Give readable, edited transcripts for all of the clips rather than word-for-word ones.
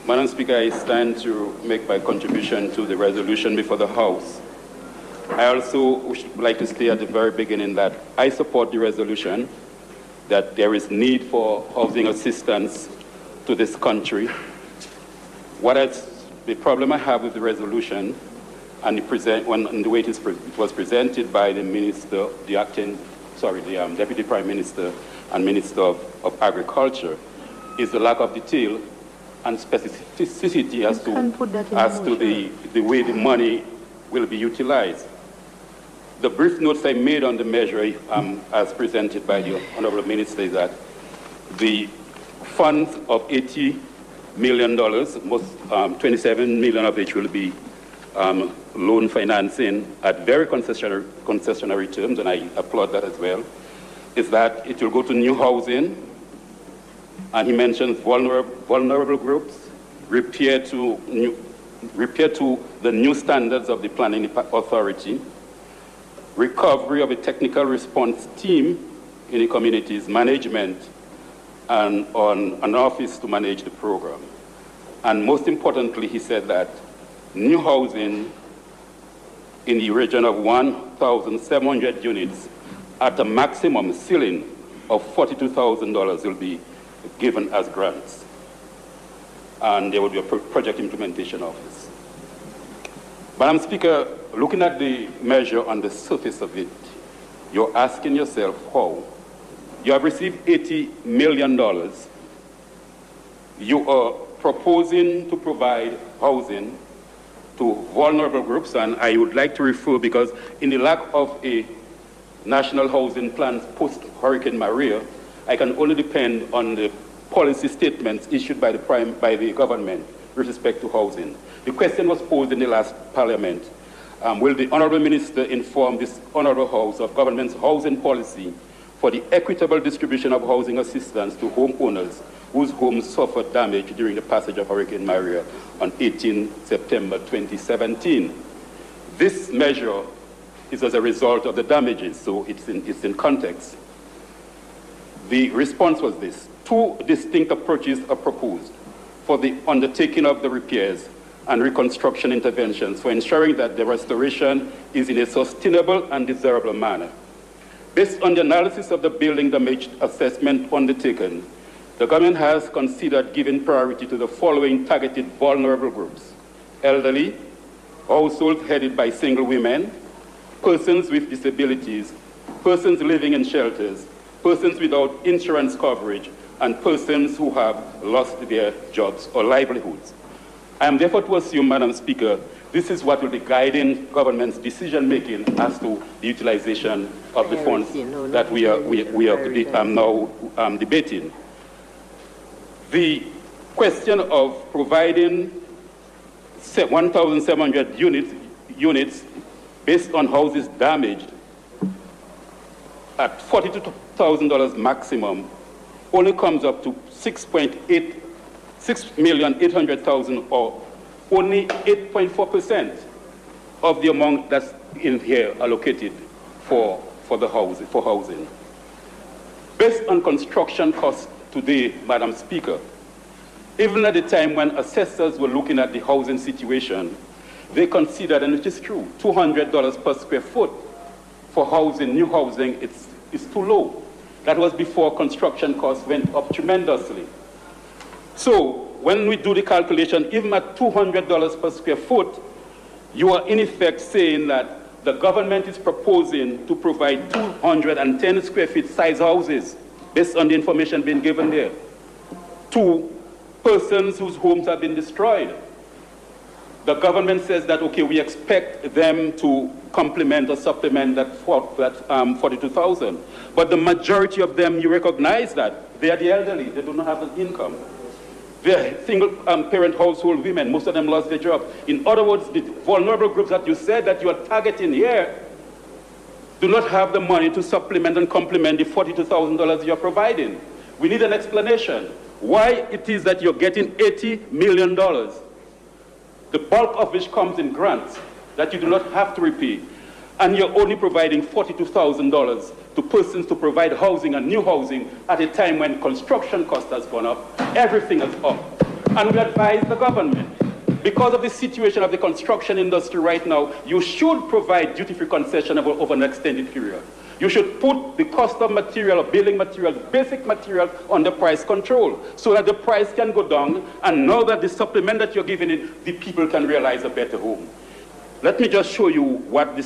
Madam Speaker, I stand to make my contribution to the resolution before the House. I also would like to say at the very beginning that I support the resolution, that there is need for housing assistance to this country. The problem I have with the resolution and the way it was presented by the minister, the Deputy Prime Minister and Minister of Agriculture, is the lack of detail and specificity as to the way the money will be utilized. The brief notes I made on the measure as presented by the Honorable Minister is that the funds of $80 million, most 27 million of which will be loan financing at very concessionary terms, and I applaud that as well, is that it will go to new housing, and he mentions vulnerable groups, repair to the new standards of the planning authority, recovery of a technical response team in the community's management, and on an office to manage the program. And most importantly, he said that new housing in the region of 1,700 units at a maximum ceiling of $42,000 will be given as grants. And there will be a project implementation office. Madam Speaker, looking at the measure on the surface of it, you're asking yourself how. You have received $80 million. You are proposing to provide housing to vulnerable groups, and I would like to refer, because in the lack of a national housing plan post-Hurricane Maria, I can only depend on the policy statements issued by the government with respect to housing. The question was posed in the last Parliament. Will the Honourable Minister inform this Honourable House of government's housing policy for the equitable distribution of housing assistance to homeowners whose homes suffered damage during the passage of Hurricane Maria on 18 September 2017. This measure is as a result of the damages, so it's in context. The response was this: two distinct approaches are proposed for the undertaking of the repairs and reconstruction interventions for ensuring that the restoration is in a sustainable and desirable manner. Based on the analysis of the building damage assessment undertaken, the government has considered giving priority to the following targeted vulnerable groups: elderly, households headed by single women, persons with disabilities, persons living in shelters, persons without insurance coverage, and persons who have lost their jobs or livelihoods. I am therefore to assume, Madam Speaker, this is what will be guiding government's decision-making as to the utilization of the funds that we are now debating. The question of providing 1,700 units based on houses damaged at $42,000 maximum only comes up to $6,800,000, or only 8.4% of the amount that's in here allocated for housing. Based on construction costs today, Madam Speaker, even at the time when assessors were looking at the housing situation, they considered, and it is true, $200 per square foot for housing, new housing, it's too low. That was before construction costs went up tremendously. So when we do the calculation, even at $200 per square foot, you are in effect saying that the government is proposing to provide 210 square feet size houses, based on the information being given there, to persons whose homes have been destroyed. The government says that, okay, we expect them to complement or supplement that 42,000. But the majority of them, you recognize that they are the elderly. They do not have an income. They are single parent household women. Most of them lost their job. In other words, the vulnerable groups that you said that you are targeting here do not have the money to supplement and complement the $42,000 you're providing. We need an explanation. Why it is that you're getting $80 million, the bulk of which comes in grants that you do not have to repay, and you're only providing $42,000 to persons to provide housing and new housing at a time when construction cost has gone up, everything is up. And we advise the government, because of the situation of the construction industry right now, you should provide duty-free concession over an extended period. You should put the cost of material, building materials, basic materials under price control so that the price can go down, and now that the supplement that you're giving it, the people can realize a better home. Let me just show you what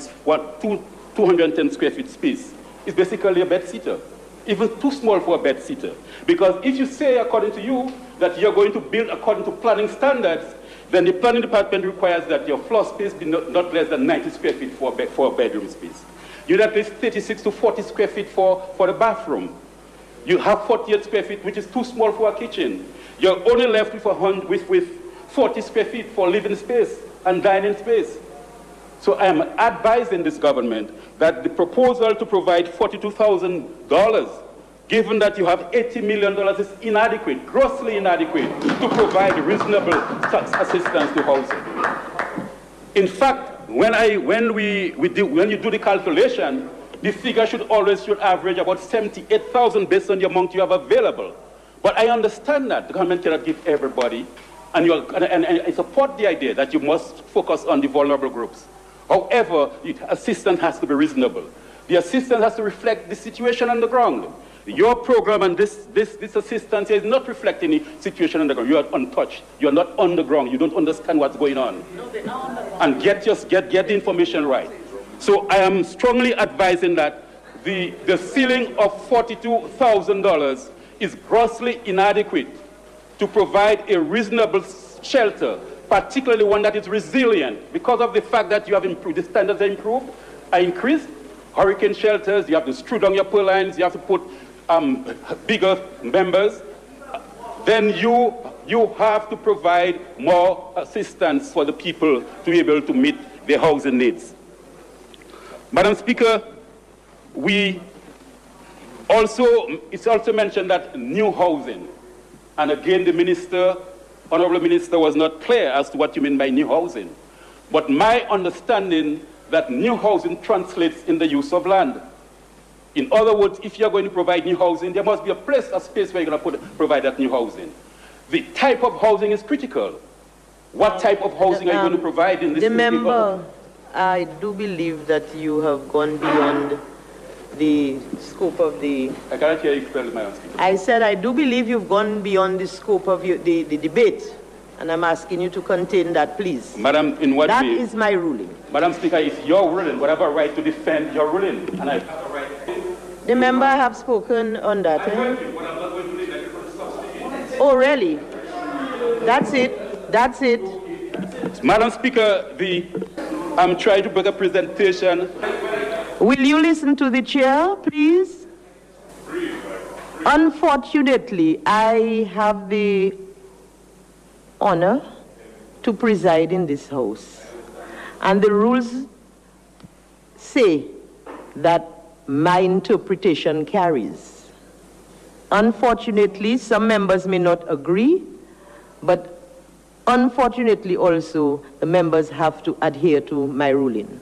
210 square feet space is basically a bed-sitter, even too small for a bed-sitter. Because if you say, according to you, that you're going to build according to planning standards, then the planning department requires that your floor space be not less than 90 square feet for a bedroom space. You need at least 36 to 40 square feet for the bathroom. You have 48 square feet, which is too small for a kitchen. You're only left with 40 square feet for living space and dining space. So I am advising this government that the proposal to provide $42,000, given that you have $80 million, is inadequate, grossly inadequate, to provide reasonable assistance to housing. In fact, when you do the calculation, the figure should average about $78,000 based on the amount you have available. But I understand that the government cannot give everybody, and I support the idea that you must focus on the vulnerable groups. However, the assistance has to be reasonable. The assistance has to reflect the situation on the ground. Your program and this assistance is not reflecting the situation on the ground. You are untouched. You are not on the ground. You don't understand what's going on. No, they are on the ground. And get the information right. So I am strongly advising that the ceiling of $42,000 is grossly inadequate to provide a reasonable shelter, particularly one that is resilient, because of the fact that you have improved, the standards are increased. Hurricane shelters, you have to screw down your pole lines, you have to put bigger members. Then you have to provide more assistance for the people to be able to meet their housing needs. Madam Speaker, it's also mentioned that new housing, and again the Honorable Minister was not clear as to what you mean by new housing. But my understanding that new housing translates in the use of land. In other words, if you're going to provide new housing, there must be a space where you're going to provide that new housing. The type of housing is critical. What type of housing are you going to provide in this? The member, I do believe that you have gone beyond the scope of the... I cannot hear you clearly, Madam Speaker. I said I do believe you've gone beyond the scope of the debate, and I'm asking you to contain that, please. Madam, in what way? That is my ruling. Madam Speaker, it's your ruling. We have a right to defend your ruling. And I have a right to... The member have spoken on that. Oh, really? That's it. That's it. Madam Speaker, I'm trying to make a presentation. Will you listen to the chair, please? Unfortunately, I have the honor to preside in this house. And the rules say that my interpretation carries. Unfortunately, some members may not agree, but unfortunately also, the members have to adhere to my ruling.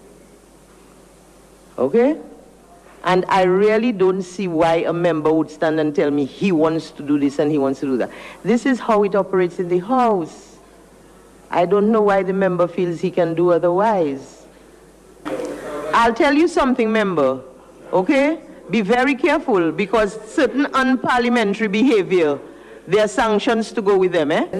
Okay? And I really don't see why a member would stand and tell me he wants to do this and he wants to do that. This is how it operates in the House. I don't know why the member feels he can do otherwise. I'll tell you something, member, okay? Be very careful, because certain unparliamentary behavior, there are sanctions to go with them, eh?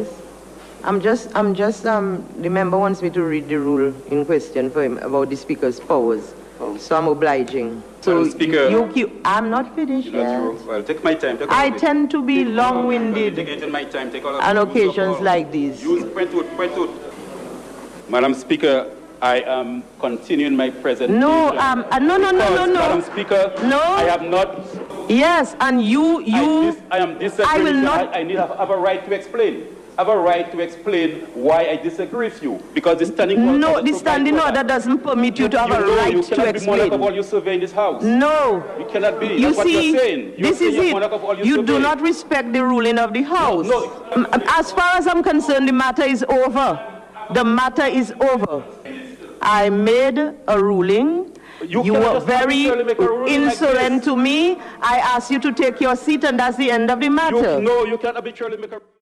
The member wants me to read the rule in question for him about the Speaker's powers. So I'm obliging. So Speaker, I'm not finished yet. Well, take my time. I tend to be long-winded on occasions like these. Madam Speaker, I am continuing my presentation. No, no. Madam Speaker, no. I have not. Yes, and I am disagreeing. I will not. I have a right to explain. I have a right to explain why I disagree with you, because the standing order. No, the standing order doesn't permit you to have a right to explain. You cannot be monarch of all you survey in this house. No. You cannot be. You That's what you're saying. This is it. You do not respect the ruling of the House. No. As far as I'm concerned, the matter is over. The matter is over. I made a ruling. You were very insolent to me. I asked you to take your seat, and that's the end of the matter. No, you can't arbitrarily make a